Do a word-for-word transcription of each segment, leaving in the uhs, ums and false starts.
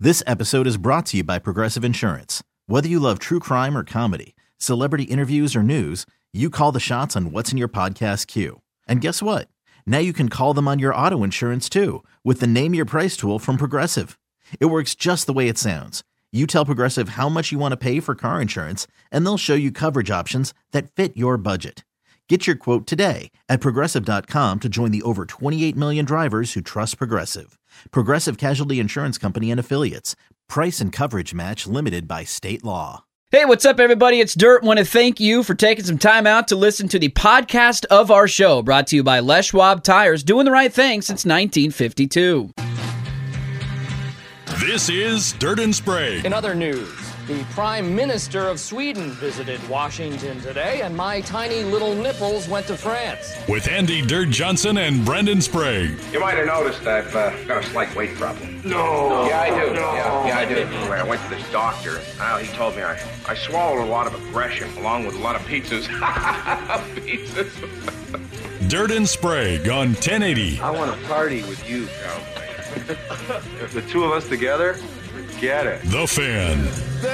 This episode is brought to you by Progressive Insurance. Whether you love true crime or comedy, celebrity interviews or news, you call the shots on what's in your podcast queue. And guess what? Now you can call them on your auto insurance too with the Name Your Price tool from Progressive. It works just the way it sounds. You tell Progressive how much you want to pay for car insurance, and they'll show you coverage options that fit your budget. Get your quote today at Progressive dot com to join the over twenty-eight million drivers who trust Progressive. Progressive Casualty Insurance Company and Affiliates. Price and coverage match limited by state law. Hey, what's up, everybody? It's Dirt. Want to thank you for taking some time out to listen to the podcast of our show, brought to you by Les Schwab Tires, doing the right thing since nineteen fifty-two. This is Dirt and Sprague. In other news, the Prime Minister of Sweden visited Washington today, and my tiny little nipples went to France. With Andy Dirt Johnson and Brendan Sprague. You might have noticed I've uh, got a slight weight problem. No. Yeah, I do. No. Yeah, yeah, I do. Anyway, I went to this doctor. Well, he told me I, I swallowed a lot of aggression along with a lot of pizzas. Pizzas. Dirt and Sprague on ten eighty. I want to party with you, pal. The two of us together, forget it. The Fan.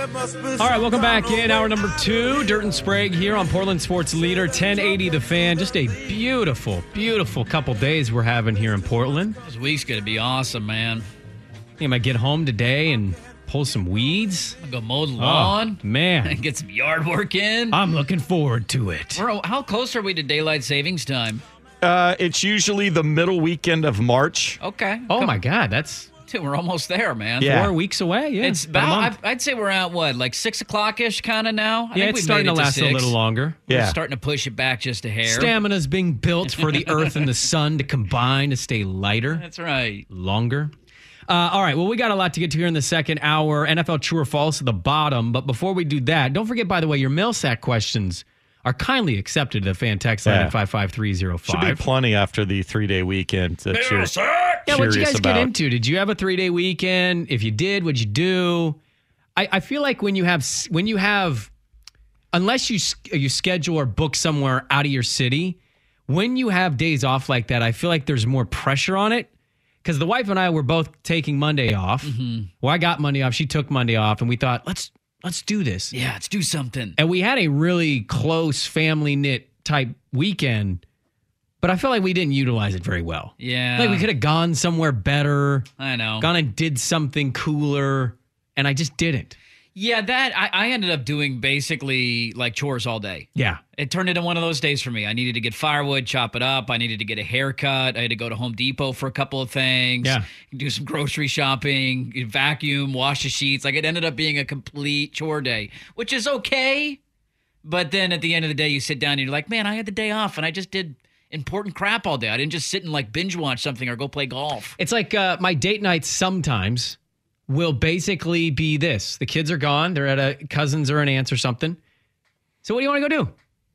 All right, welcome back in hour number two. Dirt and Sprague here on Portland Sports Leader, ten eighty The Fan. Just a beautiful, beautiful couple days we're having here in Portland. This week's going to be awesome, man. I think I might get home today and pull some weeds. I'm going to go mow the lawn. Oh, man. And get some yard work in. I'm looking forward to it. Bro, how close are we to daylight savings time? Uh, it's usually the middle weekend of March. Okay. Oh, Come- my God. That's Dude, we're almost there, man. Yeah. four weeks away. Yeah, It's about a about, month. I, I'd say we're at what, like six o'clock-ish kind of now? I Yeah, think it's we've starting made to it last six. a little longer. We're Yeah. starting to push it back just a hair. Stamina's being built for the earth and the sun to combine to stay lighter. That's right. Longer. Uh, all right, well, we got a lot to get to here in the second hour. N F L True or False at the bottom. But before we do that, don't forget, by the way, your mail sack questions are kindly accepted at the fan text line Yeah. at five five three zero Should be five. plenty after the three-day weekend that you're Yeah, what'd you curious guys about. get into? Did you have a three-day weekend? If you did, what'd you do? I, I feel like when you have when you have, unless you s- you schedule or book somewhere out of your city, when you have days off like that, I feel like there's more pressure on it. Because the wife and I were both taking Monday off. Mm-hmm. Well, I got Monday off. She took Monday off, and we thought, let's let's do this. Yeah, let's do something. And we had a really close family knit type weekend, but I felt like we didn't utilize it very well. Yeah. Like we could have gone somewhere better, I know. gone and did something cooler, and I just didn't. Yeah, that, I, I ended up doing basically like chores all day. Yeah. It turned into one of those days for me. I needed to get firewood, chop it up. I needed to get a haircut. I had to go to Home Depot for a couple of things. Yeah. Do some grocery shopping, vacuum, wash the sheets. Like it ended up being a complete chore day, which is okay. But then at the end of the day, you sit down and you're like, man, I had the day off and I just did important crap all day. I didn't just sit and like binge watch something or go play golf. It's like uh, my date nights sometimes will basically be this. The kids are gone. They're at a cousin's or an aunt's or something. So what do you want to go do?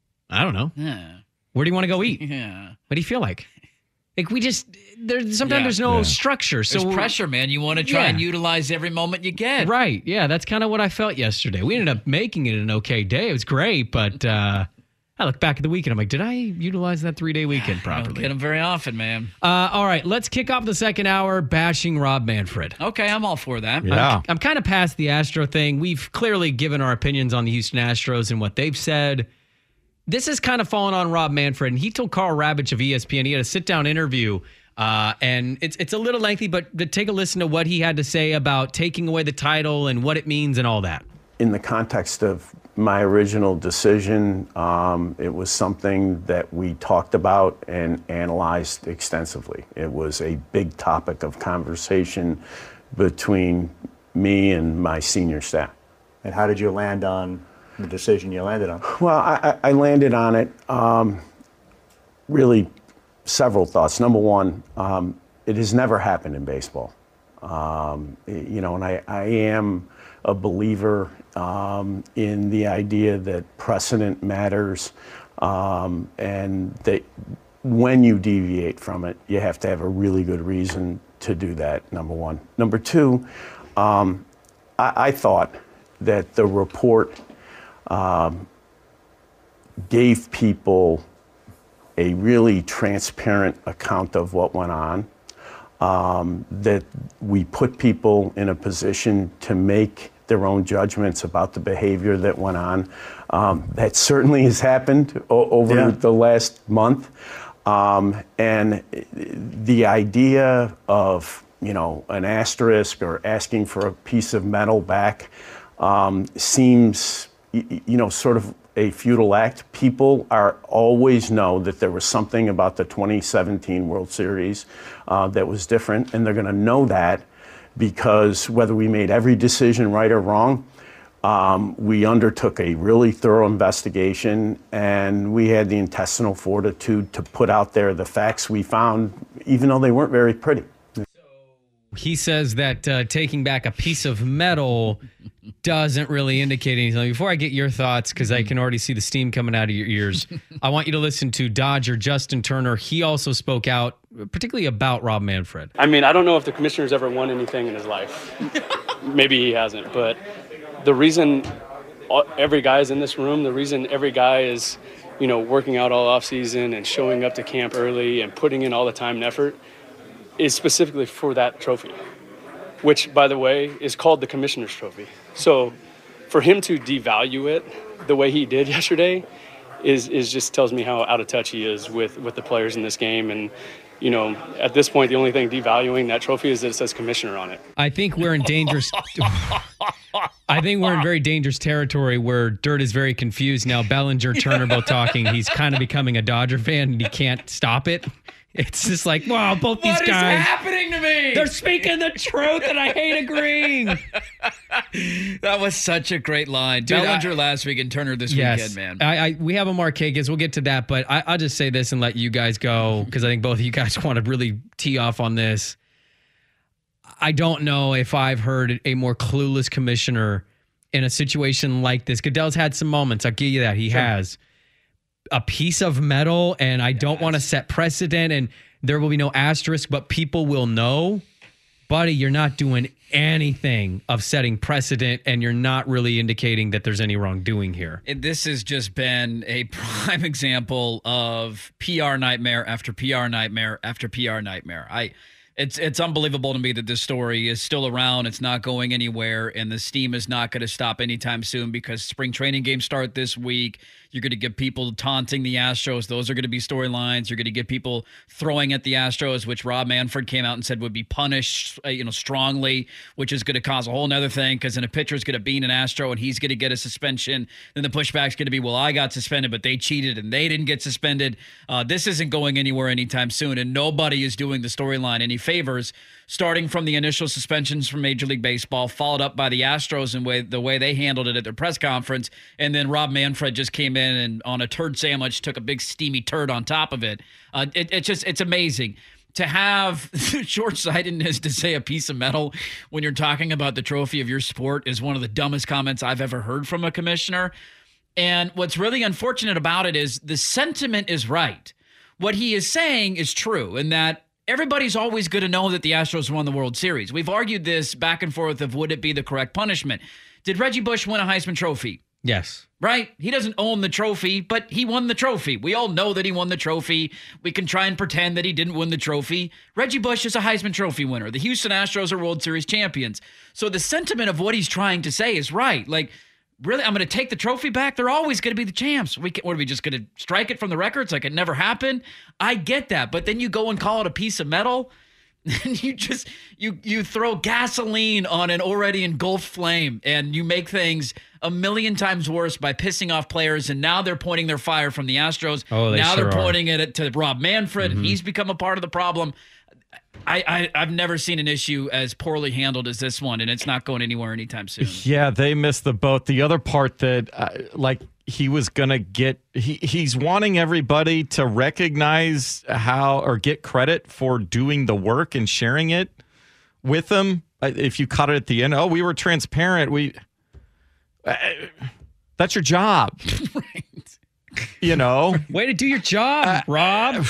I don't know. Yeah. Where do you want to go eat? Yeah. What do you feel like? Like we just, there's sometimes Yeah. there's no Yeah. structure. So There's pressure, man. You want to try Yeah. and utilize every moment you get. Right. Yeah, that's kind of what I felt yesterday. We ended up making it an okay day. It was great, but uh, I look back at the weekend. I'm like, did I utilize that three-day weekend I don't properly? get them very often, man. Uh, all right, let's kick off the second hour bashing Rob Manfred. Okay, I'm all for that. Yeah. I'm, I'm kind of past the Astro thing. We've clearly given our opinions on the Houston Astros and what they've said. This has kind of fallen on Rob Manfred, and he told Carl Ravitch of E S P N, he had a sit-down interview, uh, and it's it's a little lengthy, but to take a listen to what he had to say about taking away the title and what it means and all that. In the context of my original decision, um, it was something that we talked about and analyzed extensively. It was a big topic of conversation between me and my senior staff. And how did you land on the decision you landed on? Well, I, I landed on it um, really several thoughts. Number one, um, it has never happened in baseball. Um, you know, and I, I am a believer um, in the idea that precedent matters, um, and that when you deviate from it, you have to have a really good reason to do that, number one. Number two, um, I, I thought that the report um, gave people a really transparent account of what went on. um, that we put people in a position to make their own judgments about the behavior that went on. Um, that certainly has happened o- over Yeah. the last month. Um, and the idea of, you know, an asterisk or asking for a piece of metal back um, seems, y- you know, sort of a futile act. People are always know that there was something about the twenty seventeen World Series uh, that was different, and they're going to know that because whether we made every decision right or wrong, Um, we undertook a really thorough investigation, and we had the intestinal fortitude to put out there the facts we found, even though they weren't very pretty. He says that uh, taking back a piece of metal doesn't really indicate anything. Before I get your thoughts, because I can already see the steam coming out of your ears, I want you to listen to Dodger Justin Turner. He also spoke out, particularly about Rob Manfred. I mean, I don't know if the commissioner's ever won anything in his life. Maybe he hasn't, but the reason every guy is in this room, the reason every guy is, you know, working out all off season and showing up to camp early and putting in all the time and effort is specifically for that trophy, which, by the way, is called the Commissioner's Trophy. So for him to devalue it the way he did yesterday is, is just tells me how out of touch he is with, with the players in this game. And, you know, at this point, the only thing devaluing that trophy is that it says commissioner on it. I think we're in dangerous. I think we're in very dangerous territory where Dirt is very confused now. Bellinger, Turner both talking. He's kind of becoming a Dodger fan and he can't stop it. It's just like, wow, both these What guys. is happening to me? They're speaking the truth and I hate agreeing. That was such a great line. Dude, Bellinger I- last week and Turner this Yes. weekend, man. I, I we have a Marquez. We'll get to that, but I, I'll just say this and let you guys go because I think both of you guys want to really tee off on this. I don't know if I've heard a more clueless commissioner in a situation like this. Goodell's had some moments. I'll give you that. He Sure. has a piece of metal, and I don't want to set precedent, and there will be no asterisk, but people will know. Buddy, you're not doing anything of setting precedent, and you're not really indicating that there's any wrongdoing here. It- This has just been a prime example of P R nightmare after P R nightmare after P R nightmare. I, it's it's unbelievable to me that this story is still around. It's not going anywhere, and the steam is not going to stop anytime soon because spring training games start this week. You're going to get people taunting the Astros. Those are going to be storylines. You're going to get people throwing at the Astros, which Rob Manfred came out and said would be punished, uh, you know, strongly, which is going to cause a whole nother thing because then a pitcher is going to beat an Astro and he's going to get a suspension. Then the pushback's going to be, well, I got suspended, but they cheated and they didn't get suspended. Uh, this isn't going anywhere anytime soon, and nobody is doing the storyline any favors. Starting from the initial suspensions from Major League Baseball, followed up by the Astros and way, the way they handled it at their press conference, and then Rob Manfred just came in and on a turd sandwich took a big steamy turd on top of it. Uh, it it's just it's amazing to have short-sightedness to say a piece of metal when you're talking about the trophy of your sport is one of the dumbest comments I've ever heard from a commissioner. And what's really unfortunate about it is the sentiment is right. What he is saying is true, in that everybody's always going to know that the Astros won the World Series. We've argued this back and forth of would it be the correct punishment. Did Reggie Bush win a Heisman Trophy? Yes. Right? He doesn't own the trophy, but he won the trophy. We all know that he won the trophy. We can try and pretend that he didn't win the trophy. Reggie Bush is a Heisman Trophy winner. The Houston Astros are World Series champions. So the sentiment of what he's trying to say is right. Like, really, I'm going to take the trophy back? They're always going to be the champs. We can, what are we just going to strike it from the records like it never happened? I get that, but then you go and call it a piece of metal, and you just you you throw gasoline on an already engulfed flame, and you make things a million times worse by pissing off players. And now they're pointing their fire from the Astros. Oh, they now sure they're are. pointing it to Rob Manfred, Mhm. and he's become a part of the problem. I, I I've never seen an issue as poorly handled as this one, and it's not going anywhere anytime soon. Yeah, they missed the boat. The other part that, uh, like, he was going to get, he, he's wanting everybody to recognize how or get credit for doing the work and sharing it with them. Uh, If you cut it at the end, oh, we were transparent. We, uh, that's your job. Right. You know? Way to do your job, Rob.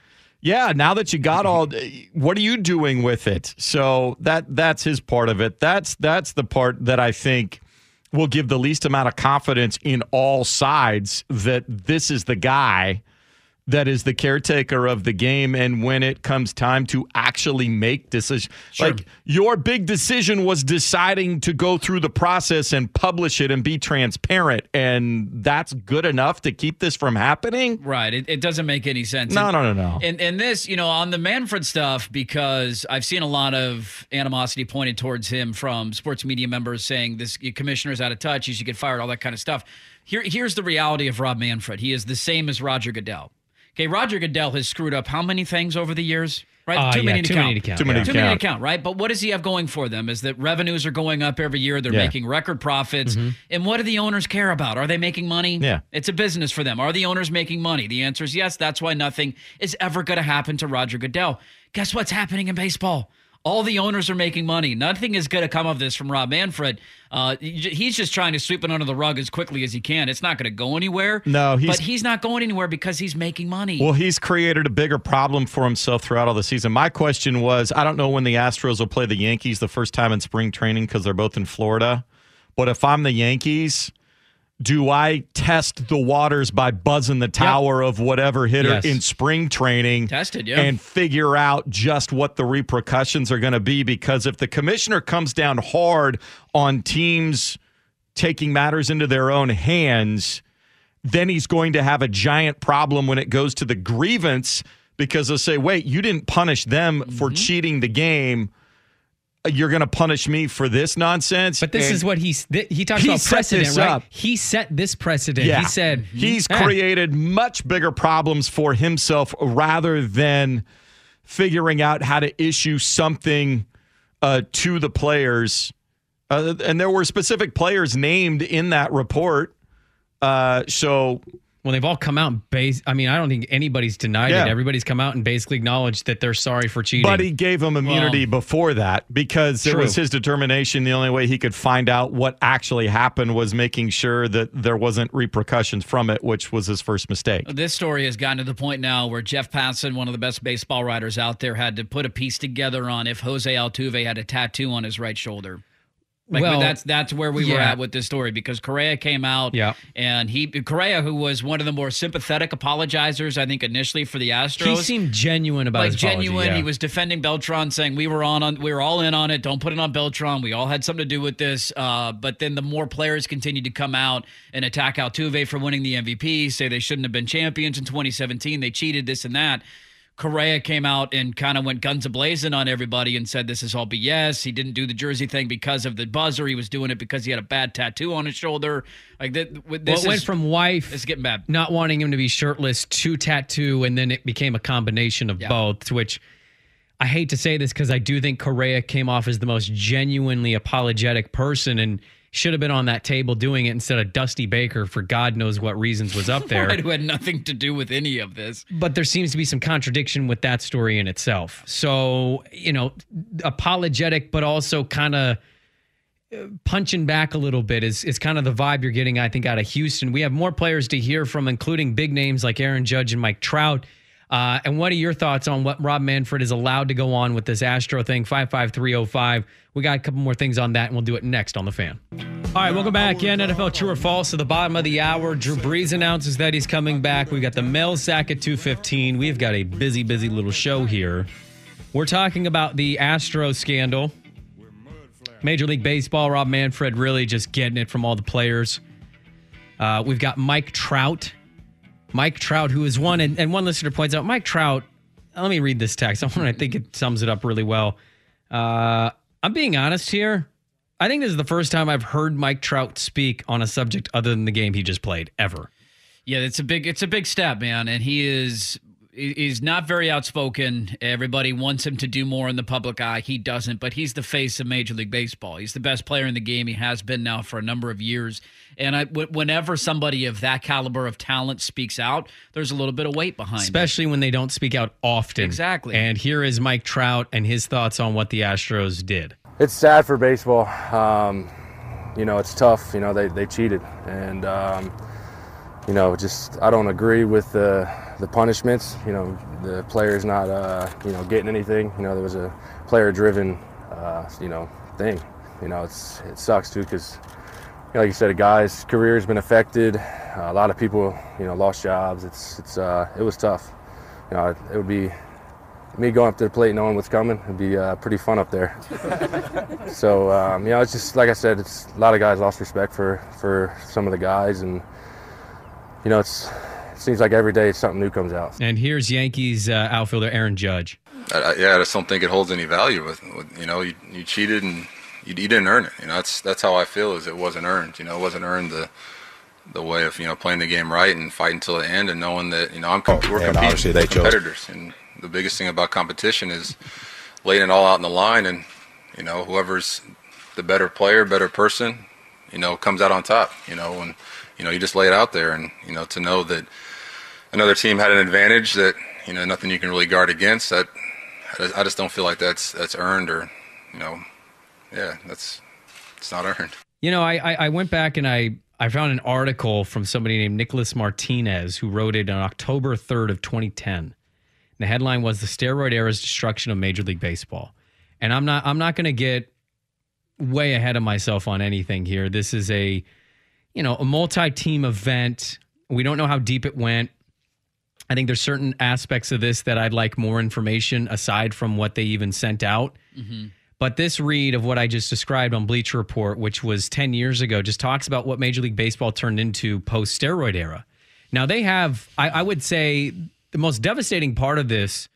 Yeah, now that you got all, what are you doing with it? So that that's his part of it. That's that's the part that I think will give the least amount of confidence in all sides that this is the guy that is the caretaker of the game. And when it comes time to actually make decisions, Sure. like your big decision was deciding to go through the process and publish it and be transparent. And that's good enough to keep this from happening? Right. It, it doesn't make any sense. No, And- no, no, no. And and this, you know, on the Manfred stuff, because I've seen a lot of animosity pointed towards him from sports media members saying this commissioner's out of touch, he should get fired, all that kind of stuff. Here, here's the reality of Rob Manfred. He is the same as Roger Goodell. Okay, Roger Goodell has screwed up how many things over the years? Right? Uh, too, yeah, many to too count. many to count. Too many yeah. to Too many to count. count, right? But what does he have going for them is that revenues are going up every year. They're Yeah. making record profits. Mm-hmm. And what do the owners care about? Are they making money? Yeah. It's a business for them. Are the owners making money? The answer is yes. That's why nothing is ever going to happen to Roger Goodell. Guess what's happening in baseball? All the owners are making money. Nothing is going to come of this from Rob Manfred. Uh, he's just trying to sweep it under the rug as quickly as he can. It's not going to go anywhere. No, he's- but he's not going anywhere because he's making money. Well, he's created a bigger problem for himself throughout all the season. My question was, I don't know when the Astros will play the Yankees the first time in spring training because they're both in Florida. But if I'm the Yankees, do I test the waters by buzzing the tower of whatever hitter Yes. in spring training Tested, yeah. and figure out just what the repercussions are going to be? Because if the commissioner comes down hard on teams taking matters into their own hands, then he's going to have a giant problem when it goes to the grievance, because they'll say, wait, you didn't punish them Mm-hmm. for cheating the game. You're going to punish me for this nonsense. But this And is what he's th- he talks he about set precedent, this right? up. He set this precedent. Yeah. He said he's Eh. created much bigger problems for himself rather than figuring out how to issue something uh, to the players. Uh, and there were specific players named in that report. Uh, so Well, they've all come out and base. I mean, I don't think anybody's denied Yeah. it. Everybody's come out and basically acknowledged that they're sorry for cheating. But he gave him immunity Well, before that because it true. was his determination. The only way he could find out what actually happened was making sure that there wasn't repercussions from it, which was his first mistake. This story has gotten to the point now where Jeff Passan, one of the best baseball writers out there, had to put a piece together on if Jose Altuve had a tattoo on his right shoulder. Like, Well, that's that's where we were yeah. at with this story, because Correa came out, Yeah. and he Correa, who was one of the more sympathetic apologizers, I think, initially for the Astros. he seemed genuine about like his apology, genuine. yeah. He was defending Beltran, saying we were on, on we were all in on it. Don't put it on Beltran. We all had something to do with this. Uh, but then the more players continued to come out and attack Altuve for winning the M V P, say they shouldn't have been champions in twenty seventeen. They cheated, this and that. Correa came out and kind of went guns a-blazing on everybody and said this is all B S. He didn't do the jersey thing because of the buzzer. He was doing it because he had a bad tattoo on his shoulder. Like that. This well, it went is- from wife It's getting bad. not wanting him to be shirtless to tattoo, and then it became a combination of Yeah. both, which I hate to say this because I do think Correa came off as the most genuinely apologetic person and should have been on that table doing it instead of Dusty Baker for God knows what reasons was up there. Right, who had nothing to do with any of this. But there seems to be some contradiction with that story in itself. So, you know, apologetic, but also kind of punching back a little bit is, is kind of the vibe you're getting, I think, out of Houston. We have more players to hear from, including big names like Aaron Judge and Mike Trout. Uh, and what are your thoughts on what Rob Manfred is allowed to go on with this Astro thing? five five three oh five. We got a couple more things on that, and we'll do it next on The Fan. All right, welcome back in N F L True or False. At the bottom of the hour, Drew Brees announces that he's coming back. We've got the mail sack at two fifteen. We've got a busy, busy little show here. We're talking about the Astro scandal. Major League Baseball, Rob Manfred really just getting it from all the players. Uh, we've got Mike Trout. Mike Trout, who is one, and, and one listener points out, Mike Trout, let me read this text. I think it sums it up really well. Uh, I'm being honest here. I think this is the first time I've heard Mike Trout speak on a subject other than the game he just played, ever. Yeah, it's a big it's a big step, man, and he is he's not very outspoken. Everybody wants him to do more in the public eye. He doesn't, but he's the face of Major League Baseball. He's the best player in the game. He has been now for a number of years. And I, w- whenever somebody of that caliber of talent speaks out, there's a little bit of weight behind Especially when they don't speak out often. Exactly. And here is Mike Trout and his thoughts on what the Astros did. It's sad for baseball. Um, you know, it's tough. You know, they, they cheated. And, um, you know, just I don't agree with the, the punishments. You know, the player's not, uh, you know, getting anything. You know, there was a player-driven, uh, you know, thing. You know, it's it sucks, too, because, you know, like you said, a guy's career has been affected. Uh, a lot of people, you know, lost jobs. It's it's uh, it was tough. You know, it would be me going up to the plate knowing what's coming. It'd be uh, pretty fun up there. So um, you know, it's just like I said, it's a lot of guys lost respect for for some of the guys, and you know, it's it seems like every day something new comes out. And here's Yankees uh, outfielder Aaron Judge. I, I, yeah, I just don't think it holds any value. With, with you know, you, you cheated and you, you didn't earn it. You know, that's that's how I feel. Is it wasn't earned. You know, it wasn't earned the the way of you know playing the game right and fighting till the end and knowing that you know I'm comp- we're and competing they with competitors. Chose. And the biggest thing about competition is laying it all out in the line, and you know whoever's the better player, better person, you know, comes out on top. You know, and you know you just lay it out there, and you know to know that another team had an advantage that you know nothing you can really guard against. That I just don't feel like that's that's earned, or you know, yeah, that's it's not earned. You know, I I, I went back and I. I found an article from somebody named Nicholas Martinez who wrote it on October third of twenty ten. The headline was "The Steroid Era's Destruction of Major League Baseball." And I'm not I'm not going to get way ahead of myself on anything here. This is a, you know, a multi-team event. We don't know how deep it went. I think there's certain aspects of this that I'd like more information aside from what they even sent out. Mm-hmm. But this read of what I just described on Bleacher Report, which was ten years ago, just talks about what Major League Baseball turned into post-steroid era. Now, they have, I, I would say, the most devastating part of this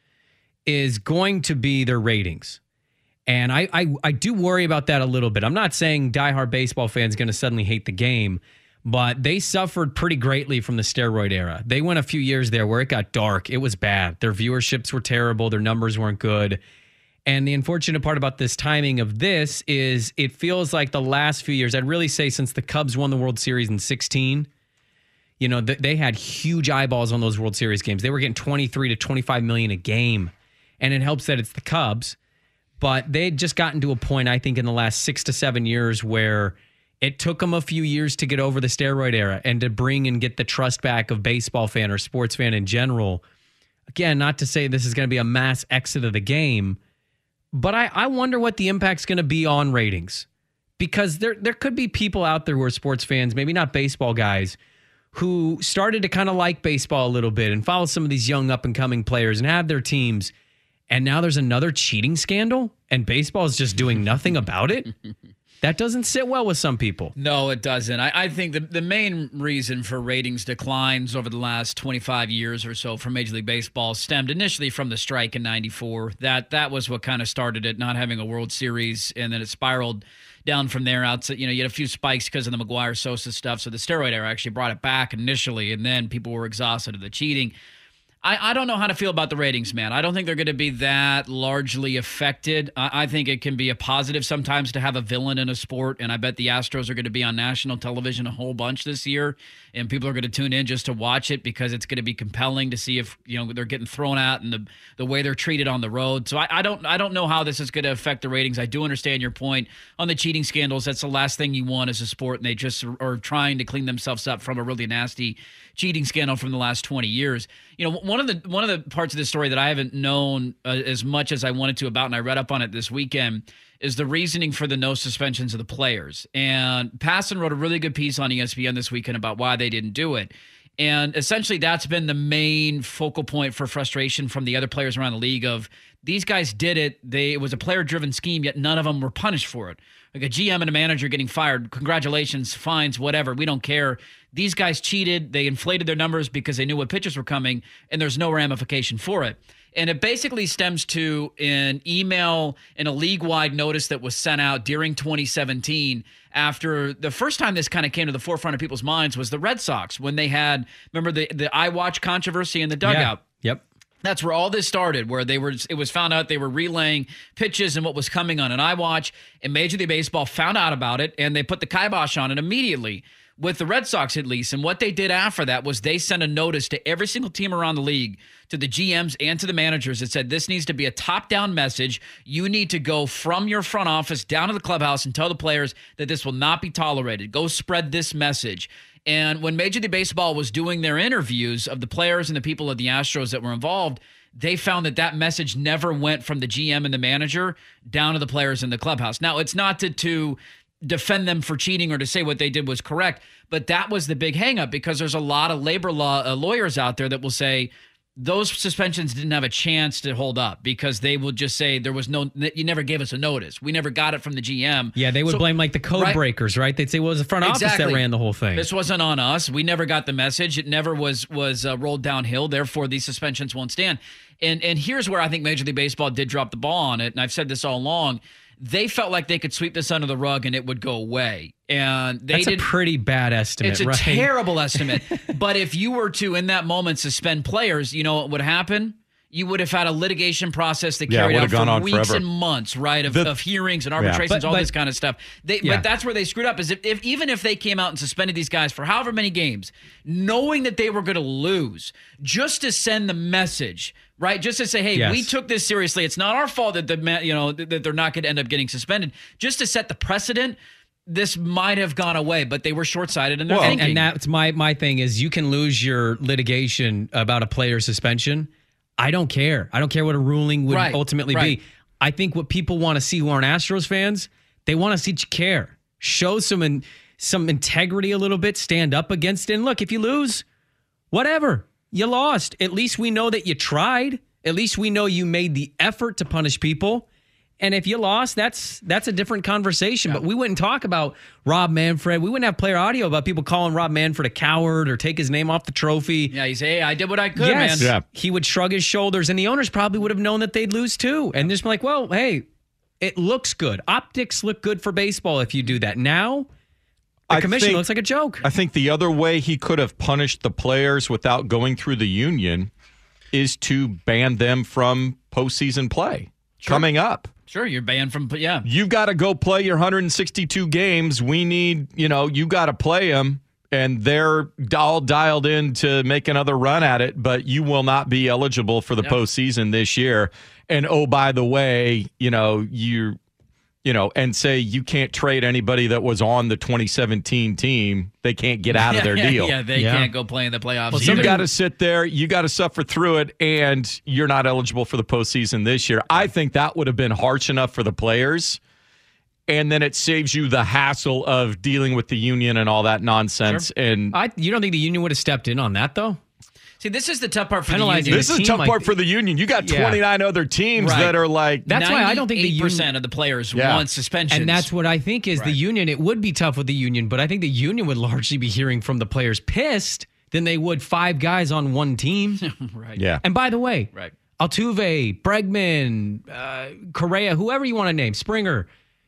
is going to be their ratings. And I, I, I do worry about that a little bit. I'm not saying diehard baseball fans are going to suddenly hate the game, but they suffered pretty greatly from the steroid era. They went a few years there where it got dark. It was bad. Their viewerships were terrible. Their numbers weren't good. And the unfortunate part about this timing of this is it feels like the last few years, I'd really say since the Cubs won the World Series in sixteen, you know, th- they had huge eyeballs on those World Series games. They were getting twenty-three to twenty-five million a game. And it helps that it's the Cubs. But they'd just gotten to a point, I think, in the last six to seven years where it took them a few years to get over the steroid era and to bring and get the trust back of baseball fan or sports fan in general. Again, not to say this is going to be a mass exit of the game, but I, I wonder what the impact's going to be on ratings, because there there could be people out there who are sports fans, maybe not baseball guys, who started to kind of like baseball a little bit and follow some of these young up-and-coming players and have their teams, and now there's another cheating scandal, and baseball is just doing nothing about it? That doesn't sit well with some people. No, it doesn't. I, I think the, the main reason for ratings declines over the last twenty-five years or so for Major League Baseball stemmed initially from the strike in ninety-four. That that was what kind of started it, not having a World Series, and then it spiraled down from there out to, you know, you had a few spikes because of the McGuire-Sosa stuff, so the steroid era actually brought it back initially, and then people were exhausted of the cheating. I, I don't know how to feel about the ratings, man. I don't think they're going to be that largely affected. I, I think it can be a positive sometimes to have a villain in a sport, and I bet the Astros are going to be on national television a whole bunch this year, and people are going to tune in just to watch it because it's going to be compelling to see if, you know, they're getting thrown out and the the way they're treated on the road. So I, I don't I don't know how this is going to affect the ratings. I do understand your point on the cheating scandals. That's the last thing you want as a sport, and they just are trying to clean themselves up from a really nasty cheating scandal from the last twenty years. You know, one of the one of the parts of this story that I haven't known uh, as much as I wanted to about, and I read up on it this weekend, is the reasoning for the no suspensions of the players. And Passan wrote a really good piece on E S P N this weekend about why they didn't do it. And essentially that's been the main focal point for frustration from the other players around the league of these guys did it. They, it was a player-driven scheme, yet none of them were punished for it. Like a G M and a manager getting fired, congratulations, fines, whatever, we don't care. These guys cheated. They inflated their numbers because they knew what pitches were coming, and there's no ramification for it. And it basically stems to an email and a league-wide notice that was sent out during twenty seventeen after the first time this kind of came to the forefront of people's minds was the Red Sox when they had, remember the, the iWatch controversy in the dugout? Yeah. Yep. That's where all this started, where they were. It was found out they were relaying pitches and what was coming on an iWatch, and Major League Baseball found out about it, and they put the kibosh on it immediately, with the Red Sox at least. And what they did after that was they sent a notice to every single team around the league, to the G Ms and to the managers, that said this needs to be a top-down message. You need to go from your front office down to the clubhouse and tell the players that this will not be tolerated. Go spread this message. And when Major League Baseball was doing their interviews of the players and the people of the Astros that were involved, they found that that message never went from the G M and the manager down to the players in the clubhouse. Now, it's not to, to defend them for cheating or to say what they did was correct. But that was the big hang up, because there's a lot of labor law uh, lawyers out there that will say those suspensions didn't have a chance to hold up, because they will just say there was no, you never gave us a notice. We never got it from the G M. Yeah, they would So- blame like the code right? breakers, right? They'd say, well, it was the front office Exactly. that ran the whole thing. This wasn't on us. We never got the message. It never was was uh, rolled downhill. Therefore, these suspensions won't stand. And and here's where I think Major League Baseball did drop the ball on it. And I've said this all along. They felt like they could sweep this under the rug and it would go away. And they That's did. a pretty bad estimate, It's a right? terrible estimate. But if you were to, in that moment, suspend players, you know what would happen? You would have had a litigation process that Yeah, it carried would out have gone for on weeks forever. and months, right? Of, The- of hearings and Yeah. arbitrations, But- all but- this kind of stuff. They, Yeah. But that's where they screwed up. Is if, if even if they came out and suspended these guys for however many games, knowing that they were going to lose, just to send the message, right? Just to say, hey, Yes. we took this seriously. It's not our fault that the ma- you know that that they're not going to end up getting suspended. Just to set the precedent. This might have gone away, but they were short-sighted in their Well, and, thinking. and that's my my thing is you can lose your litigation about a player's suspension. I don't care. I don't care what a ruling would Right, ultimately right. be. I think what people want to see who aren't Astros fans, they want to see you care. Show some in, some integrity a little bit, stand up against it. And look, if you lose, whatever. You lost. At least we know that you tried. At least we know you made the effort to punish people. And if you lost, that's that's a different conversation. But we wouldn't talk about Rob Manfred. We wouldn't have player audio about people calling Rob Manfred a coward or take his name off the trophy. Yeah, you say, hey, I did what I could, Yes, man. Yeah. he would shrug his shoulders, and the owners probably would have known that they'd lose too, and just be like, "Well, hey, it looks good. Optics look good for baseball if you do that." Now, the I commission think- looks like a joke. I think the other way he could have punished the players without going through the union is to ban them from postseason play coming up. Sure, you're banned from, yeah. You've got to go play your one hundred sixty-two games. We need, you know, you got to play them, and they're all dialed in to make another run at it, but you will not be eligible for the Yep. postseason this year. And oh, by the way, you know, you, you know, and say you can't trade anybody that was on the twenty seventeen team. They can't get out of their deal. Yeah, they Yeah. can't go play in the playoffs. You either. got to sit there. You got to suffer through it, and you're not eligible for the postseason this year. I think that would have been harsh enough for the players, and then it saves you the hassle of dealing with the union and all that nonsense. And I, you don't think the union would have stepped in on that though? See, this is the tough part for Penalizing the union. this is a team tough like- part for the union. You got Yeah. twenty-nine other teams Right. that are like, That's why I don't think the eight union percent of the players Yeah. want suspensions. And that's what I think is the Right. union. It would be tough with the union, but I think the union would largely be hearing from the players pissed than they would five guys on one team. right. yeah. And by the way, Right. Altuve, Bregman, uh, Correa, whoever you want to name, Springer,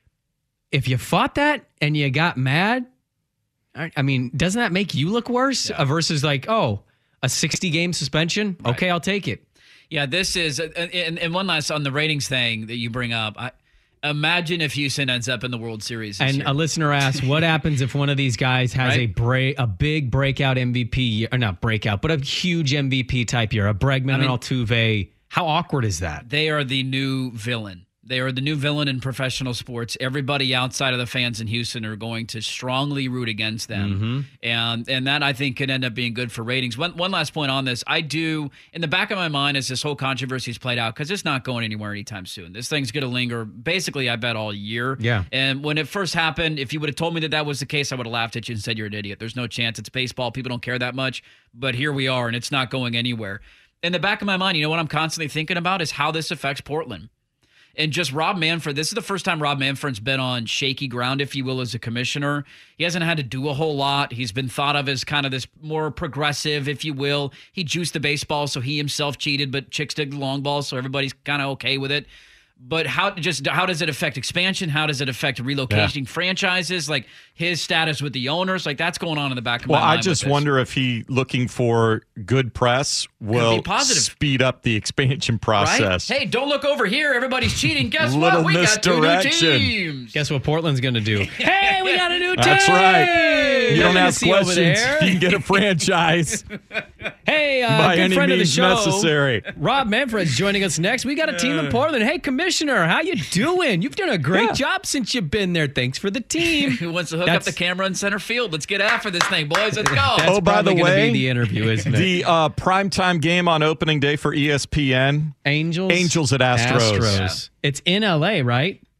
if you fought that and you got mad, I I mean, doesn't that make you look worse uh, versus like, oh, a sixty game suspension? Okay, I'll take it. Yeah, this is, uh, and, and one last on the ratings thing that you bring up. I, imagine if Houston ends up in the World Series this And year. a listener asked, what happens if one of these guys has Right. a break, a big breakout M V P, year- or not breakout, but a huge M V P type year, a Bregman I mean- and Altuve? How awkward is that? They are the new villain. They are the new villain in professional sports. Everybody outside of the fans in Houston are going to strongly root against them. Mm-hmm. And and that, I think, could end up being good for ratings. One one last point on this. I do, in the back of my mind, as this whole controversy is played out, because it's not going anywhere anytime soon. This thing's going to linger, basically, I bet, all year. Yeah. And when it first happened, if you would have told me that that was the case, I would have laughed at you and said you're an idiot. There's no chance. It's baseball. People don't care that much. But here we are, and it's not going anywhere. In the back of my mind, you know what I'm constantly thinking about is how this affects Portland. And just Rob Manfred, this is the first time Rob Manfred's been on shaky ground, if you will, as a commissioner. He hasn't had to do a whole lot. He's been thought of as kind of this more progressive, if you will. He juiced the baseball, so he himself cheated, but chicks dig the long ball, so everybody's kind of okay with it. But how just how does it affect expansion? How does it affect relocating franchises? Like his status with the owners, like that's going on in the back of Well, my mind. I just with this. wonder if he looking for good press will positive. speed up the expansion process. Right? Hey, don't look over here. Everybody's cheating. Guess Little what? We got two new misdirection. teams. Guess what Portland's going to do? Hey, we got a new team. That's right. You don't Nothing to ask see over questions. there. You can get a franchise Hey, uh, by good any friend of the means show, necessary. Rob Manfred's joining us next. We got a team in Portland. Hey, Commissioner, how you doing? You've done a great Yeah. job since you've been there. Thanks for the team. Who wants to hook That's- up the camera in center field? Let's get after this thing, boys. Let's go. That's Oh, by probably the gonna way, be the interview, isn't it? The uh, primetime game on opening day for E S P N. Angels, Angels at Astros. Astros. It's in L A, right?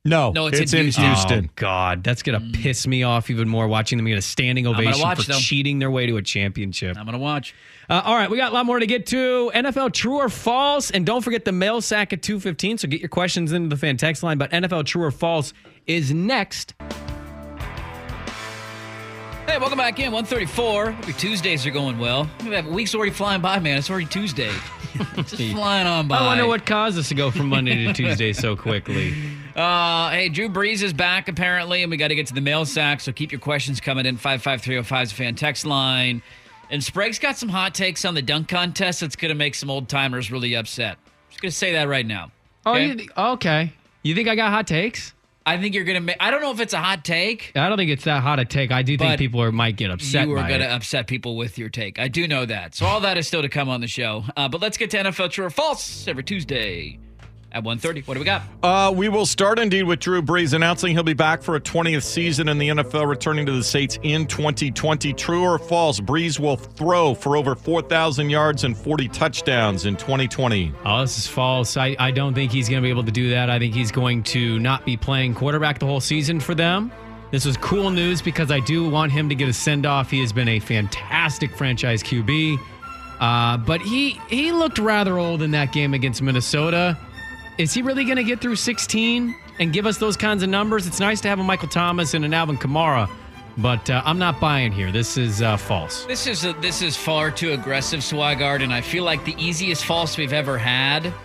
No, No, it's, it's in in Houston. Houston. Oh, God, that's going to piss me off even more watching them get a standing gonna ovation watch, for though. cheating their way to a championship. I'm going to watch. Uh, all right, we got a lot more to get to. N F L true or false? And don't forget the mail sack at two fifteen, so get your questions into the fan text line. But N F L true or false is next. Hey, welcome back in. one thirty-four. Hope your Tuesdays are going well. That week's already flying by, man. It's already Tuesday. Just flying on by. I wonder what caused us to go from Monday to Tuesday so quickly. Uh, hey, Drew Brees is back apparently, and we got to get to the mail sack, so keep your questions coming in. five five three oh five is the fan text line. And Sprague's got some hot takes on the dunk contest that's going to make some old-timers really upset. Just going to say that right now. Oh, Okay? you, okay. You think I got hot takes? I think you're going to make... I don't know if it's a hot take. I don't think it's that hot a take. I do think But people are, might get upset You are by going it. to upset people with your take. I do know that. So all that is still to come on the show. Uh, but let's get to N F L True or False every Tuesday at one thirty. What do we got? Uh, we will start indeed with Drew Brees announcing he'll be back for a twentieth season in the N F L, returning to the States in twenty twenty. True or false, Brees will throw for over four thousand yards and forty touchdowns in twenty twenty. Oh, this is false. I, I don't think he's going to be able to do that. I think he's going to not be playing quarterback the whole season for them. This was cool news because I do want him to get a send-off. He has been a fantastic franchise Q B. Uh, but he, he looked rather old in that game against Minnesota. Is he really going to get through sixteen and give us those kinds of numbers? It's nice to have a Michael Thomas and an Alvin Kamara, but uh, I'm not buying here. This is uh, false. This is a, this is far too aggressive, Swigard, and I feel like the easiest false we've ever had.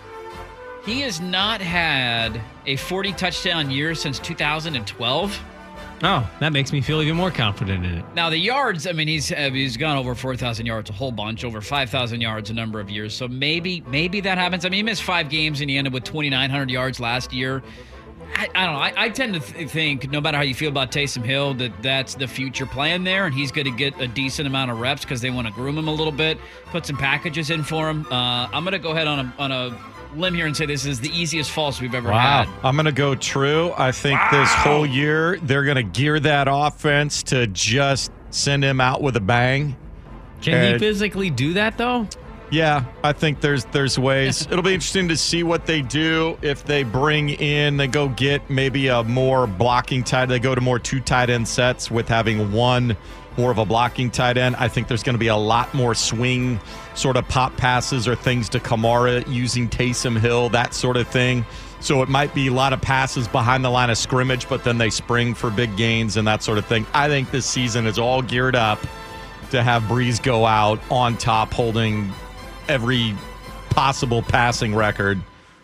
He has not had a forty touchdown year since two thousand twelve. Oh, that makes me feel even more confident in it. Now the yards, I mean, he's uh, he's gone over four thousand yards a whole bunch, over five thousand yards a number of years. So maybe maybe that happens. I mean, he missed five games and he ended with twenty-nine hundred yards last year. I, I don't know. I, I tend to th- think, no matter how you feel about Taysom Hill, that that's the future plan there, and he's going to get a decent amount of reps because they want to groom him a little bit, put some packages in for him. Uh, I'm going to go ahead on a on a limb here and say this is the easiest false we've ever Wow. had. I'm going to go true. I think Wow. this whole year they're going to gear that offense to just send him out with a bang. Can And- he physically do that, though? Yeah, I think there's there's ways. It'll be interesting to see what they do if they bring in, they go get maybe a more blocking tight. They go to more two tight end sets with having one more of a blocking tight end. I think there's going to be a lot more swing sort of pop passes or things to Kamara using Taysom Hill, that sort of thing. So it might be a lot of passes behind the line of scrimmage, but then they spring for big gains and that sort of thing. I think this season is all geared up to have Brees go out on top holding every possible passing record.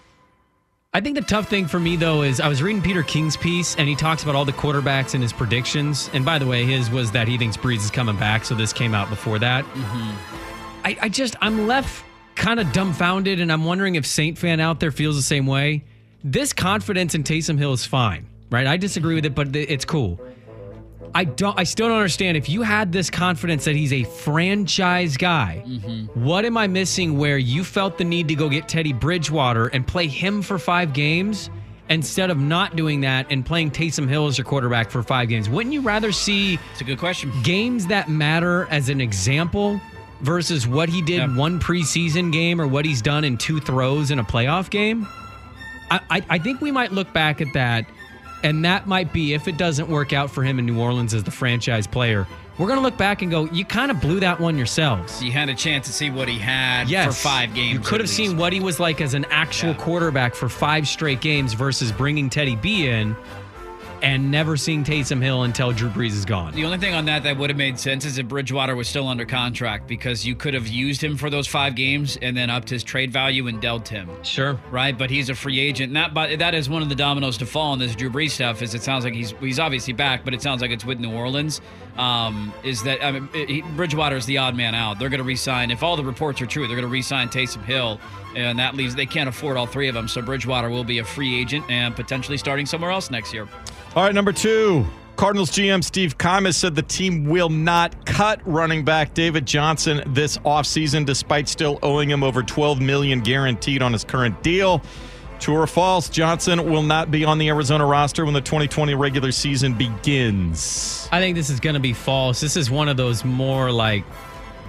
I think the tough thing for me, though, is I was reading Peter King's piece, and he talks about all the quarterbacks and his predictions. And by the way, his was that he thinks Brees is coming back, so this came out before that. Mm-hmm. I, I just, I'm left kind of dumbfounded, and I'm wondering if Saint fan out there feels the same way. This confidence in Taysom Hill is fine, right? I disagree with it, but it's cool. I don't. I still don't understand. If you had this confidence that he's a franchise guy, mm-hmm. what am I missing where you felt the need to go get Teddy Bridgewater and play him for five games instead of not doing that and playing Taysom Hill as your quarterback for five games? Wouldn't you rather see It's a good question. games that matter as an example versus what he did Yeah. one preseason game or what he's done in two throws in a playoff game? I, I, I think we might look back at that. And that might be, if it doesn't work out for him in New Orleans as the franchise player, we're going to look back and go, you kind of blew that one yourselves. You had a chance to see what he had Yes. for five games. You could have at seen least. what he was like as an actual Yeah. quarterback for five straight games versus bringing Teddy B in and never seeing Taysom Hill until Drew Brees is gone. The only thing on that that would have made sense is if Bridgewater was still under contract, because you could have used him for those five games and then upped his trade value and dealt him. Sure. Right, but he's a free agent. And that, but that is one of the dominoes to fall on this Drew Brees stuff. Is it sounds like he's he's obviously back, but it sounds like it's with New Orleans. Um, is that I mean, he, Bridgewater is the odd man out. They're going to re-sign, if all the reports are true, they're going to re-sign Taysom Hill, and that leaves they can't afford all three of them. So Bridgewater will be a free agent and potentially starting somewhere else next year. All right, number two. Cardinals G M Steve Keim has said the team will not cut running back David Johnson this offseason, despite still owing him over twelve million dollars guaranteed on his current deal. True or false, Johnson will not be on the Arizona roster when the twenty twenty regular season begins. I think this is going to be false. This is one of those more like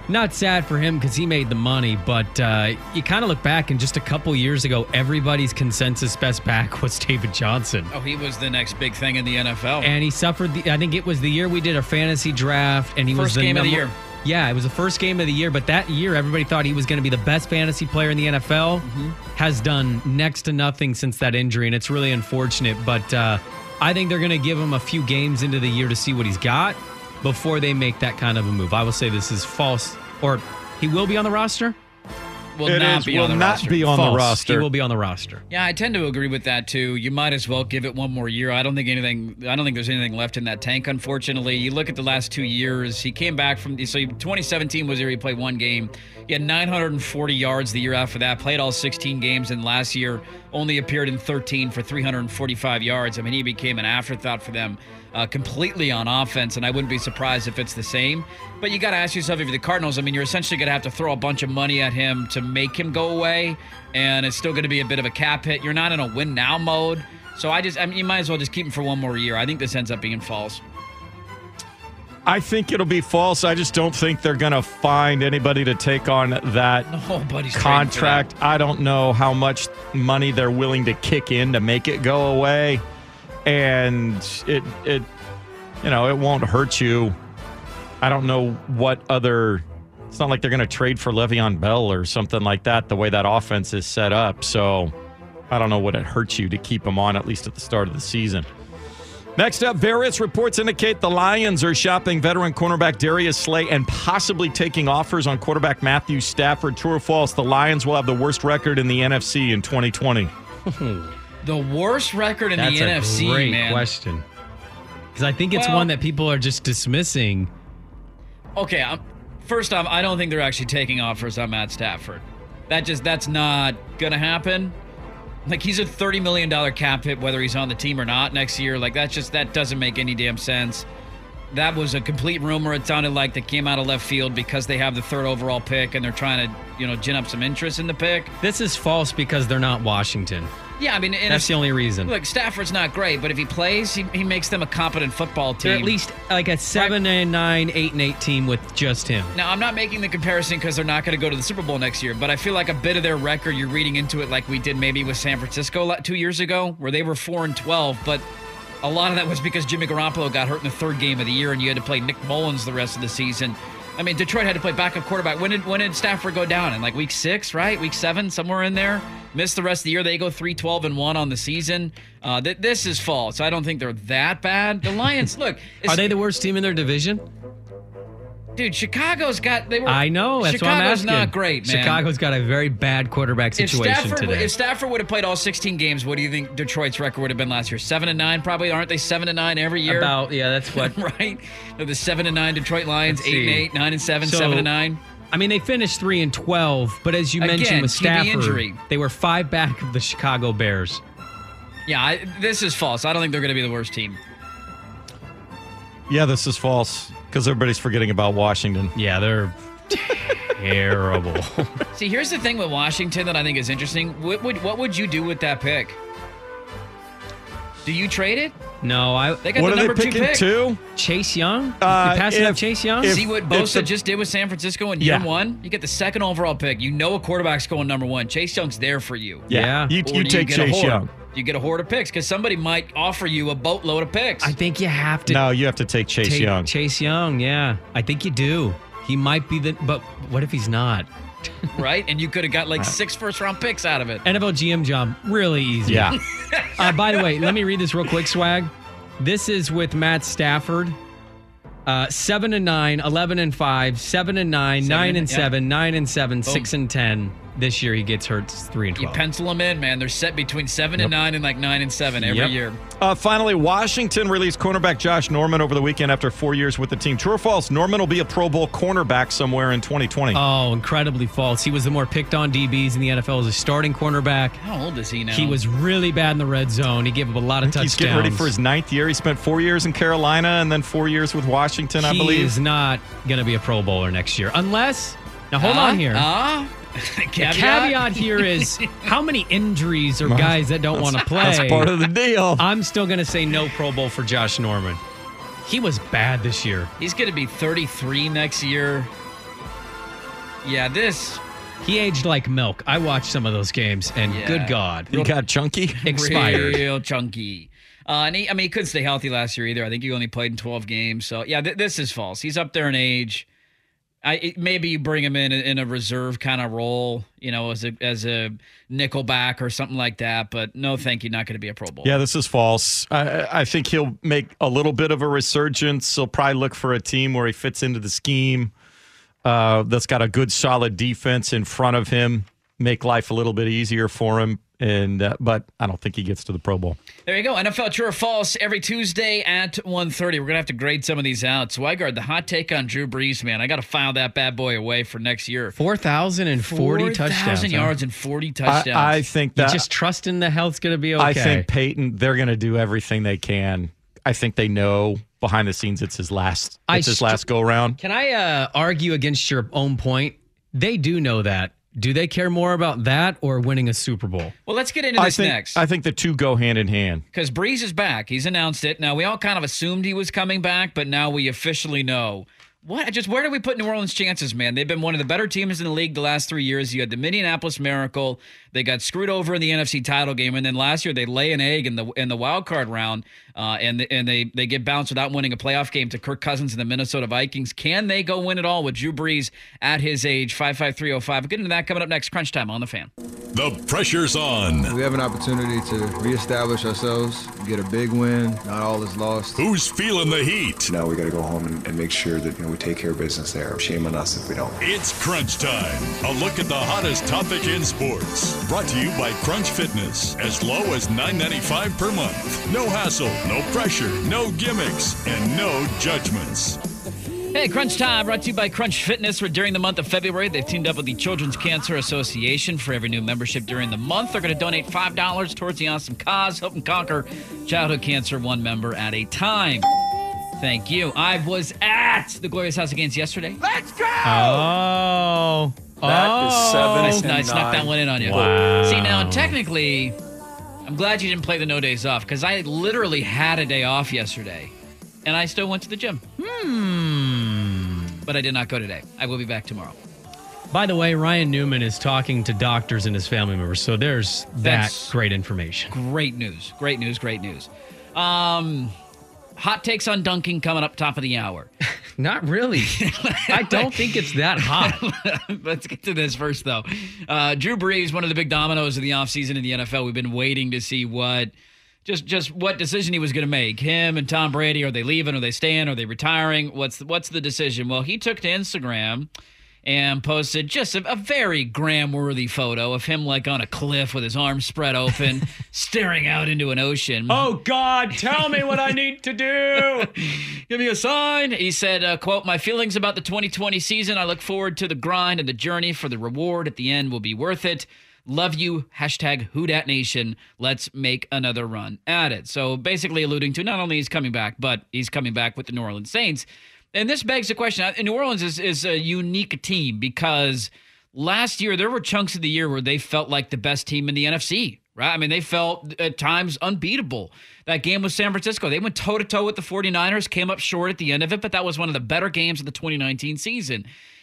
Not sad for him because he made the money, but uh, you kind of look back and just a couple years ago, everybody's consensus best back was David Johnson. Oh, he was the next big thing in the N F L. And he suffered, the, I think it was the year we did our fantasy draft, and he First was the game number, of the year. Yeah, it was the first game of the year, but that year everybody thought he was going to be the best fantasy player in the N F L. Mm-hmm. Has done next to nothing since that injury, and it's really unfortunate, but uh, I think they're going to give him a few games into the year to see what he's got before they make that kind of a move. I will say this is false, or he will be on the roster? Will It not is, be will on the not roster. be on False. the roster. He will be on the roster. Yeah, I tend to agree with that too. You might as well give it one more year. I don't think anything. I don't think there's anything left in that tank. Unfortunately, you look at the last two years. He came back from. So twenty seventeen was the year he played one game. He had nine hundred forty yards the year after that. Played all sixteen games, and last year only appeared in thirteen for three hundred forty-five yards. I mean, he became an afterthought for them. Uh, completely on offense, and I wouldn't be surprised if it's the same. But you got to ask yourself, if you're the Cardinals, I mean, you're essentially going to have to throw a bunch of money at him to make him go away, and it's still going to be a bit of a cap hit. You're not in a win-now mode, so I just, I mean, you might as well just keep him for one more year. I think this ends up being false. I think it'll be false. I just don't think they're going to find anybody to take on that Nobody's contract. I don't know how much money they're willing to kick in to make it go away. And it, it, you know, it won't hurt you. I don't know what other. It's not like they're going to trade for Le'Veon Bell or something like that. The way that offense is set up, so I don't know what it hurts you to keep him on, at least at the start of the season. Next up, various reports indicate the Lions are shopping veteran cornerback Darius Slay and possibly taking offers on quarterback Matthew Stafford. True or false? The Lions will have the worst record in the N F C in twenty twenty. The worst record in That's the N F C, a great man. question. Because I think it's Well- one that people are just dismissing. Okay, um, first off, I don't think they're actually taking offers on Matt Stafford. That just that's not gonna happen. Like, he's a thirty million dollars cap hit whether he's on the team or not next year. Like, that's just that doesn't make any damn sense. That was a complete rumor. It sounded like that came out of left field because they have the third overall pick and they're trying to, you know, gin up some interest in the pick. This is false because they're not Washington. Yeah, I mean, and That's if- the only reason. Look, Stafford's not great, but if he plays, he, he makes them a competent football team. They're at least like a seven and nine, eight and eight team with just him. Now, I'm not making the comparison because they're not going to go to the Super Bowl next year, but I feel like a bit of their record, you're reading into it like we did maybe with San Francisco la- two years ago, where they were four and twelve, but a lot of that was because Jimmy Garoppolo got hurt in the third game of the year and you had to play Nick Mullins the rest of the season. I mean, Detroit had to play backup quarterback. When did when did Stafford go down? In like week six, right? Week seven, somewhere in there. Missed the rest of the year. They go three twelve and one on the season. Uh, th- this is false. I don't think they're that bad. The Lions, look. Are they the worst team in their division? Dude, Chicago's got. They were. I know. That's Chicago's what I'm asking. not great, man. Chicago's got a very bad quarterback If situation Stafford, today. if Stafford would have played all sixteen games, what do you think Detroit's record would have been last year? Seven and nine, probably. Aren't they seven and nine every year? About yeah, that's what. Right. The seven and nine Detroit Lions, Let's eight and see. eight, nine and seven, So, seven and nine. I mean, they finished three and twelve, but as you Again, mentioned with Q B Stafford, injury. they were five back of the Chicago Bears. Yeah, I, this is false. I don't think they're going to be the worst team. Yeah, this is false because everybody's forgetting about Washington. Yeah, they're terrible. See, here's the thing with Washington that I think is interesting. What would what would you do with that pick? Do you trade it? No, I. They got the number two pick. Chase Young. Uh, you passing up if- Chase Young. See what Bosa just did with San Francisco in year Yeah. one? You get the second overall pick. You know a quarterback's going number one. Chase Young's there for you. Yeah. You- Or you do take get a Chase horde? Young. You get a horde of picks because somebody might offer you a boatload of picks. I think you have to. No, you have to take Chase take Young. Chase Young. Yeah, I think you do. He might be the. But what if he's not? Right? And you could have got like six first round picks out of it. N F L G M job, really easy. Yeah. uh, by the way, let me read this real quick, Swag. This is with Matt Stafford. Uh, seven and nine, eleven and five, seven and nine, Seven nine and- and yeah. seven, nine and seven, Boom. six and ten. This year he gets hurt it's three and You twelve. pencil them in, man. They're set between seven and nine and like nine and seven every Yep. year. Uh, finally, Washington released cornerback Josh Norman over the weekend after four years with the team. True or false? Norman will be a Pro Bowl cornerback somewhere in twenty twenty. Oh, incredibly false. He was the more picked on D Bs in the N F L as a starting cornerback. How old is he now? He was really bad in the red zone. He gave up a lot of touchdowns. He's getting ready for his ninth year. He spent four years in Carolina and then four years with Washington, I he believe. is not going to be a Pro Bowler next year. Unless, now hold Uh, on here. Uh, The caveat here is how many injuries or Well, guys that don't want to play. That's part of the deal. I'm still going to say no Pro Bowl for Josh Norman. He was bad this year. He's going to be thirty-three next year. Yeah, this. He aged like milk. I watched some of those games, and Yeah. good God. He got chunky? Expired. Real chunky. Uh, and he, I mean, he couldn't stay healthy last year either. I think he only played in twelve games. So, yeah, th- this is false. He's up there in age. I it, maybe you bring him in in a reserve kind of role, you know, as a as a nickelback or something like that. But no, thank you. Not going to be a Pro Bowl. Yeah, this is false. I, I think he'll make a little bit of a resurgence. He'll probably look for a team where he fits into the scheme uh, that's got a good, solid defense in front of him, make life a little bit easier for him. And uh, but I don't think he gets to the Pro Bowl. There you go. N F L True or False every Tuesday at one thirty. We're going to have to grade some of these out. Swigard, the hot take on Drew Brees, man. I got to file that bad boy away for next year. four thousand forty touchdowns. four thousand yards and forty touchdowns. I, I think that. You just trusting the health's going to be okay. I think Peyton, they're going to do everything they can. I think they know behind the scenes it's his last, it's I his st- last go around. Can I uh, argue against your own point? They do know that. Do they care more about that or winning a Super Bowl? Well, let's get into I this think, next. I think the two go hand in hand. Because Brees is back. He's announced it. Now, we all kind of assumed he was coming back, but now we officially know. What? Just where do we put New Orleans' chances, man? They've been one of the better teams in the league the last three years. You had the Minneapolis Miracle. They got screwed over in the N F C title game, and then last year they lay an egg in the in the wild card round, uh, and the, and they they get bounced without winning a playoff game to Kirk Cousins and the Minnesota Vikings. Can they go win it all with Drew Brees at his age? five five three oh five. We'll get into that coming up next. Crunch Time on the Fan. The pressure's on. We have an opportunity to reestablish ourselves, get a big win. Not all is lost. Who's feeling the heat? Now we got to go home and, and make sure that you know, we take care of business there. Shame on us if we don't. It's Crunch Time. A look at the hottest topic in sports. Brought to you by Crunch Fitness. As low as nine ninety-five per month. No hassle, no pressure, no gimmicks, and no judgments. Hey, Crunch Time, brought to you by Crunch Fitness. During the month of February, they've teamed up with the Children's Cancer Association. For every new membership during the month, they're going to donate five dollars towards the awesome cause, helping conquer childhood cancer one member at a time. Thank you. I was at the Glorious House of Games yesterday. Let's go! Oh. That oh. is seven I, and I snuck that one in on you. Wow. See, now, technically, I'm glad you didn't play the no days off, because I literally had a day off yesterday, and I still went to the gym. Hmm. But I did not go today. I will be back tomorrow. By the way, Ryan Newman is talking to doctors and his family members, so there's that That's great information. Great news. Great news. Great news. Um, hot takes on dunking coming up top of the hour. Not really. I don't think it's that hot. Let's get to this first, though. Uh, Drew Brees, one of the big dominoes of the offseason in the N F L. We've been waiting to see what just just what decision he was going to make. Him and Tom Brady, are they leaving? Are they staying? Are they retiring? What's the, what's the decision? Well, he took to Instagram and posted just a, a very Graham-worthy photo of him like on a cliff with his arms spread open, staring out into an ocean. Oh, God, tell me what I need to do. Give me a sign. He said, uh, quote, "My feelings about the twenty twenty season. I look forward to the grind and the journey, for the reward at the end will be worth it. Love you. Hashtag WhoDatNation. Let's make another run at it." So basically alluding to not only he's coming back, but he's coming back with the New Orleans Saints. And this begs the question. New Orleans is, is a unique team because last year there were chunks of the year where they felt like the best team in the N F C, right? I mean, they felt at times unbeatable. That game with San Francisco, they went toe-to-toe with the 49ers, came up short at the end of it, but that was one of the better games of the twenty nineteen season.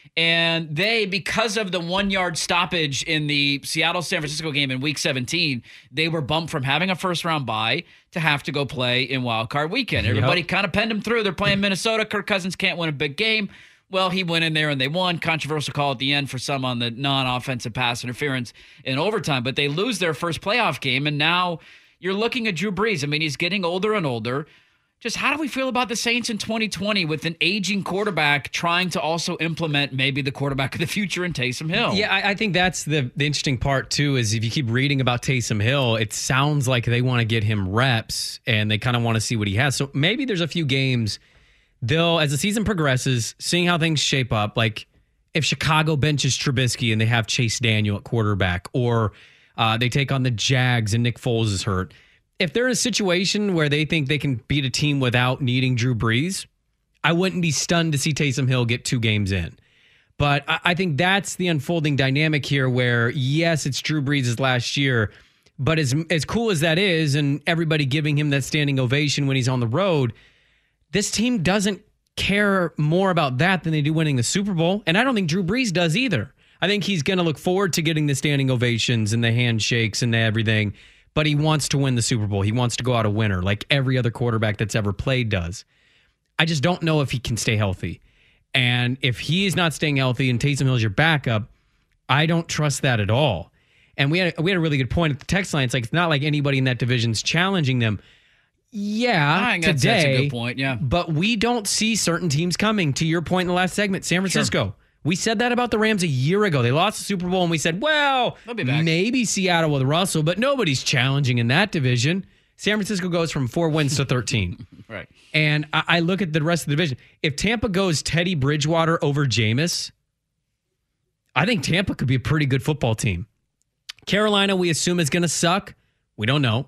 And they, because of the one-yard stoppage in the Seattle-San Francisco game in Week seventeen, they were bumped from having a first-round bye to have to go play in Wild Card Weekend. Everybody yep. kind of penned them through. They're playing Minnesota. Kirk Cousins can't win a big game. Well, he went in there and they won. Controversial call at the end for some on the non-offensive pass interference in overtime. But they lose their first playoff game, and now you're looking at Drew Brees. I mean, he's getting older and older. Just how do we feel about the Saints in twenty twenty with an aging quarterback trying to also implement maybe the quarterback of the future in Taysom Hill? Yeah, I, I think that's the, the interesting part, too, is if you keep reading about Taysom Hill, it sounds like they want to get him reps and they kind of want to see what he has. So maybe there's a few games they'll, as the season progresses, seeing how things shape up, like if Chicago benches Trubisky and they have Chase Daniel at quarterback, or uh, they take on the Jags and Nick Foles is hurt. If they're in a situation where they think they can beat a team without needing Drew Brees, I wouldn't be stunned to see Taysom Hill get two games in. But I, I think that's the unfolding dynamic here where, yes, it's Drew Brees' last year, but as, as cool as that is and everybody giving him that standing ovation when he's on the road, this team doesn't care more about that than they do winning the Super Bowl. And I don't think Drew Brees does either. I think he's going to look forward to getting the standing ovations and the handshakes and everything, but he wants to win the Super Bowl. He wants to go out a winner like every other quarterback that's ever played does. I just don't know if he can stay healthy. And if he is not staying healthy and Taysom Hill's your backup, I don't trust that at all. And we had, we had a really good point at the text line. It's like, it's not like anybody in that division's challenging them. Yeah, I think today, that's, that's a good point, yeah. But we don't see certain teams coming. To your point in the last segment, San Francisco. Sure. We said that about the Rams a year ago. They lost the Super Bowl, and we said, well, maybe Seattle with Russell, but nobody's challenging in that division. San Francisco goes from four wins to thirteen. Right. And I, I look at the rest of the division. If Tampa goes Teddy Bridgewater over Jameis, I think Tampa could be a pretty good football team. Carolina, we assume, is going to suck. We don't know.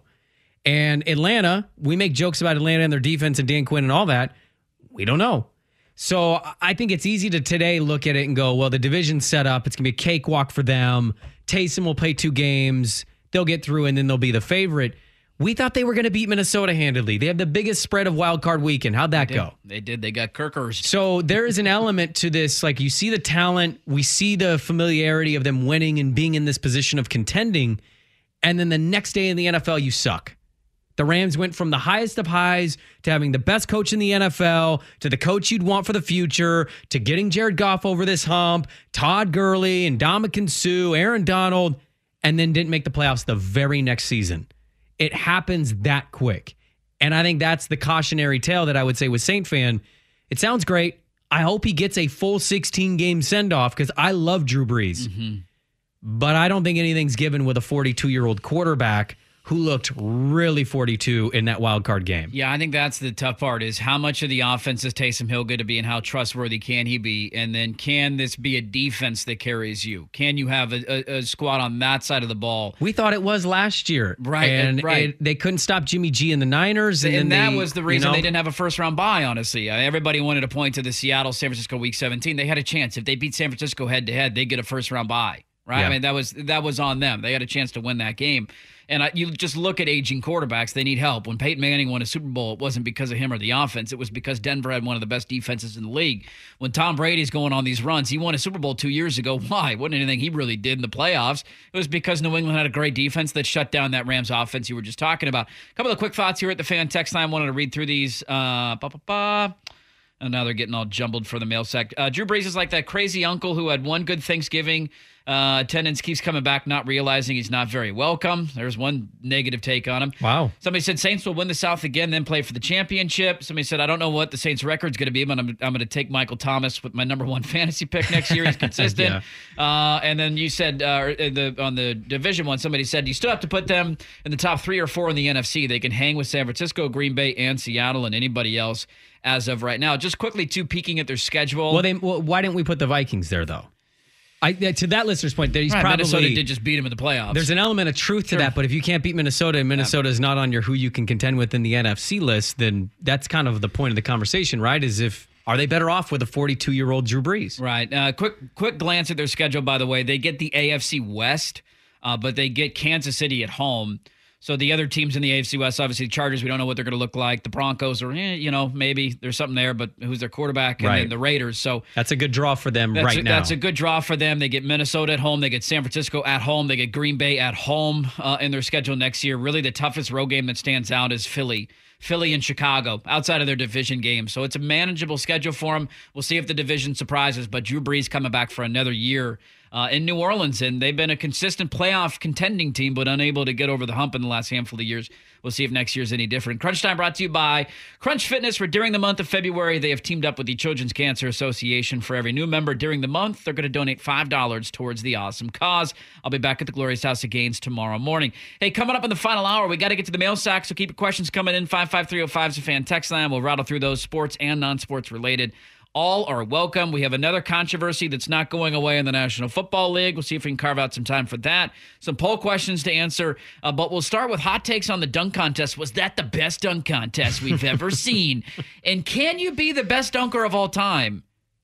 And Atlanta, we make jokes about Atlanta and their defense and Dan Quinn and all that. We don't know. So I think it's easy to today look at it and go, well, the division's set up. It's going to be a cakewalk for them. Taysom will play two games. They'll get through, and then they'll be the favorite. We thought they were going to beat Minnesota handedly. They have the biggest spread of wild card weekend. How'd that they go? They did. They got Kirkers. So there is an element to this. Like, you see the talent. We see the familiarity of them winning and being in this position of contending. And then the next day in the N F L, you suck. The Rams went from the highest of highs to having the best coach in the N F L, to the coach you'd want for the future, to getting Jared Goff over this hump, Todd Gurley and Ndamukong Suh, Aaron Donald, and then didn't make the playoffs the very next season. It happens that quick. And I think that's the cautionary tale that I would say with Saint fan. It sounds great. I hope he gets a full sixteen-game send-off because I love Drew Brees. Mm-hmm. But I don't think anything's given with a forty-two-year-old quarterback who looked really forty-two in that wild card game. Yeah, I think that's the tough part is how much of the offense is Taysom Hill going to be and how trustworthy can he be? And then can this be a defense that carries you? Can you have a, a, a squad on that side of the ball? We thought it was last year. Right, and right. It, they couldn't stop Jimmy G and the Niners. And, and then that they, was the reason you know, they didn't have a first-round bye, honestly. Uh, everybody wanted to point to the Seattle-San Francisco Week seventeen. They had a chance. If they beat San Francisco head-to-head, they'd get a first-round bye. Right? Yeah. I mean, that was that was on them. They had a chance to win that game. And I, you just look at aging quarterbacks, they need help. When Peyton Manning won a Super Bowl, it wasn't because of him or the offense. It was because Denver had one of the best defenses in the league. When Tom Brady's going on these runs, he won a Super Bowl two years ago. Why? Wasn't anything he really did in the playoffs. It was because New England had a great defense that shut down that Rams offense you were just talking about. A couple of quick thoughts here at the fan text line. I wanted to read through these. Uh, ba, ba, ba. And now they're getting all jumbled for the mail sack. Uh, Drew Brees is like that crazy uncle who had one good Thanksgiving. Uh, attendance keeps coming back, not realizing he's not very welcome. There's one negative take on him. Wow. Somebody said Saints will win the South again, then play for the championship. Somebody said, I don't know what the Saints record's going to be, but I'm, I'm going to take Michael Thomas with my number one fantasy pick next year. He's consistent. yeah. uh, and then you said uh, the, on the division one, somebody said you still have to put them in the top three or four in the N F C. They can hang with San Francisco, Green Bay, and Seattle, and anybody else as of right now. Just quickly, too, peeking at their schedule. Well, they, well why didn't we put the Vikings there, though? I, to that listener's point, that he's right, probably Minnesota did just beat him in the playoffs. There's an element of truth sure. to that, but if you can't beat Minnesota and Minnesota is not on your who you can contend with in the N F C list, then that's kind of the point of the conversation, right? Is if are they better off with a forty-two-year-old Drew Brees? Right. Uh, quick, quick glance at their schedule. By the way, they get the A F C West, uh, but they get Kansas City at home. So the other teams in the A F C West, obviously the Chargers, we don't know what they're going to look like. The Broncos are, eh, you know, maybe there's something there, but who's their quarterback? And right. then the Raiders. So that's a good draw for them that's right a, now. That's a good draw for them. They get Minnesota at home. They get San Francisco at home. They get Green Bay at home uh, in their schedule next year. Really the toughest road game that stands out is Philly. Philly and Chicago outside of their division games. So it's a manageable schedule for them. We'll see if the division surprises, but Drew Brees coming back for another year uh, in New Orleans, and they've been a consistent playoff contending team, but unable to get over the hump in the last handful of years. We'll see if next year's any different. Crunch Time brought to you by Crunch Fitness. For during the month of February, they have teamed up with the Children's Cancer Association. For every new member during the month, they're going to donate five dollars towards the awesome cause. I'll be back at the Glorious House of Gains tomorrow morning. Hey, coming up in the final hour, we got to get to the mail sack, so keep your questions coming in. five five three oh five is a fan text line. We'll rattle through those, sports and non-sports related. All are welcome. We have another controversy that's not going away in the National Football League. We'll see if we can carve out some time for that. Some poll questions to answer, uh, but we'll start with hot takes on the dunk contest. Was that the best dunk contest we've ever seen? And can you be the best dunker of all time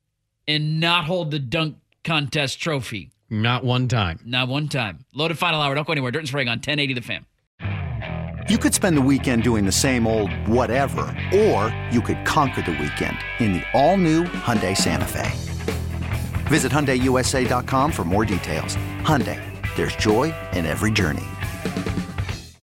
and not hold the dunk contest trophy? Not one time. Not one time. Loaded final hour. Don't go anywhere. Dirt and Sprague on ten eighty The Fan. You could spend the weekend doing the same old whatever, or you could conquer the weekend in the all-new Hyundai Santa Fe. Visit Hyundai U S A dot com for more details. Hyundai, there's joy in every journey.